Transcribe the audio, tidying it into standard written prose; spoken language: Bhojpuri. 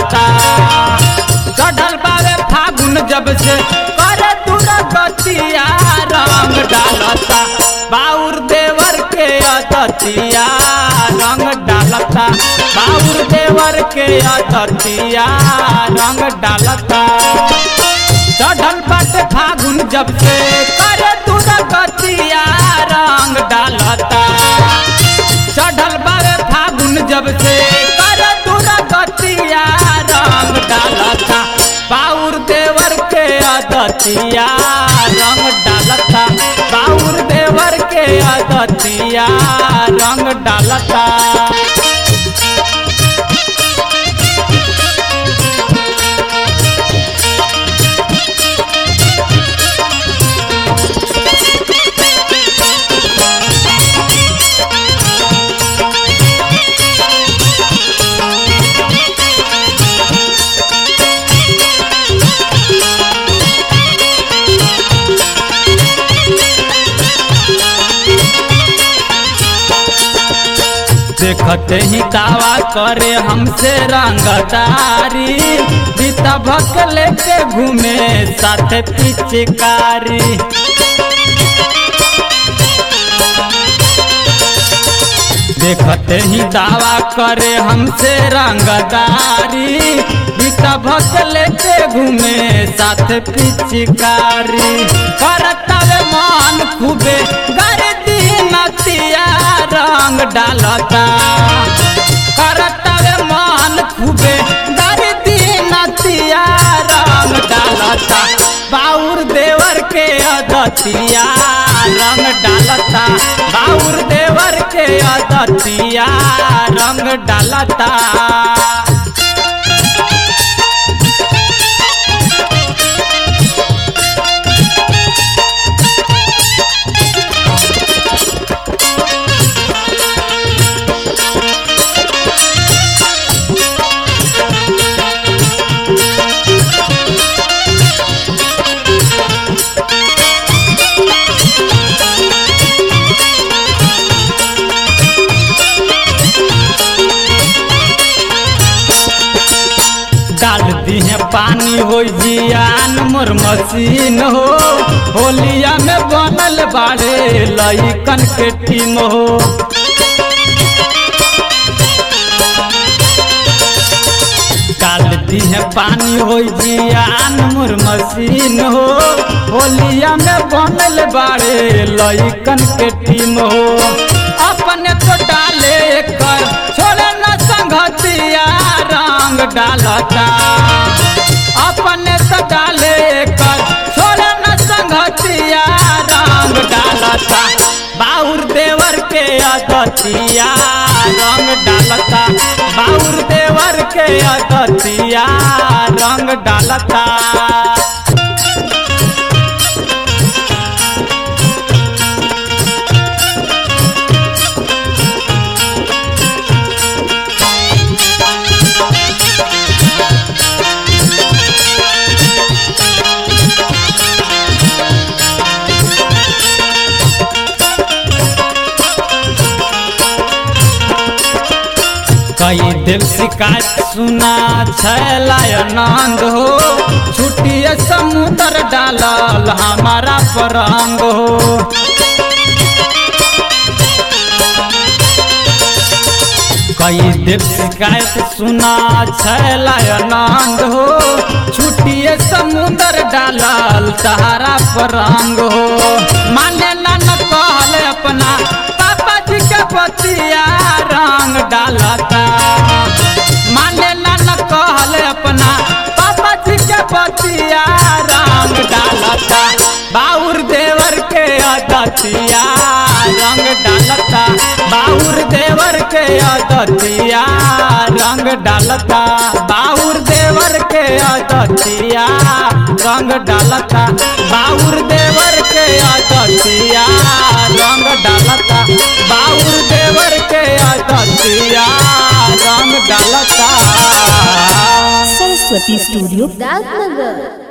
डालता। चढ़ल बावे फागुन जब से करे दुर्गतिया रंग डालता। बाउर देवर के अदतिया रंग डालता। बाउर देवर के अदतिया रंग डालता। चढ़ल बाटे फागुन जब से करे दुर्गतिया रंग डालता। चढ़ल बावे फागुन जब से करे दुर्गतिया रंग डालता। बाउर देवर के अदतिया रंग डालता। बाउर देवर के अदतिया रंग डालता। देखते ही दावा करे हमसे रंगदारी। बीता भक लेके घूमे साथे पिचकारी। देखते ही दावा करे हमसे रंगदारी। बीता भक लेके घूमे साथे पिचकारी। करता वे मन खूबे गर्दी नतिया रंग डालता। करता वे मन खूबे गर्दी नतिया रंग डालता। बाउर देवर के अदतिया रंग डालता। बाउर देवर के अदतिया रंग डालता। डाल दी है पानी हो जियान मोर मशीन हो। होलिया में बनल बाड़े लइकन के टीम हो। डाल दी है पानी हो जियान मोर मशीन हो। होलिया में बनल बाड़े लइकन के टीम हो। अपने तो डाले कर छोड़े न संगतिया रंग डालता। अपने तो डाले कर छोड़े न संगतिया रंग डालता। बाउर देवर के अदतिया रंग डालता। बाउर देवर के अदतिया रंग डालता। कई देव शिकायत सुना छैलाय आनंद हो। छुट्टिए समुद्र डालल हमारा परंग हो। कई देव शिकायत सुना छैलाय आनंद हो। छुट्टिए समुद्र डालल तहारा परंग हो। माने न कहल अपना पापा जी के बतिया रंग डालता। माने न कहल अपना पापा जी के बतिया रंग डालता। बाउर देवर के अदतिया रंग डालता। बाउर देवर के अदतिया रंग डालता। बाउर देवर के अदतिया रंग डालता। बाउर देवर के अदतिया रंग डालता। बाउर देवर के अदतिया रंग डालता। सरस्वती स्टूडियो दादनगर।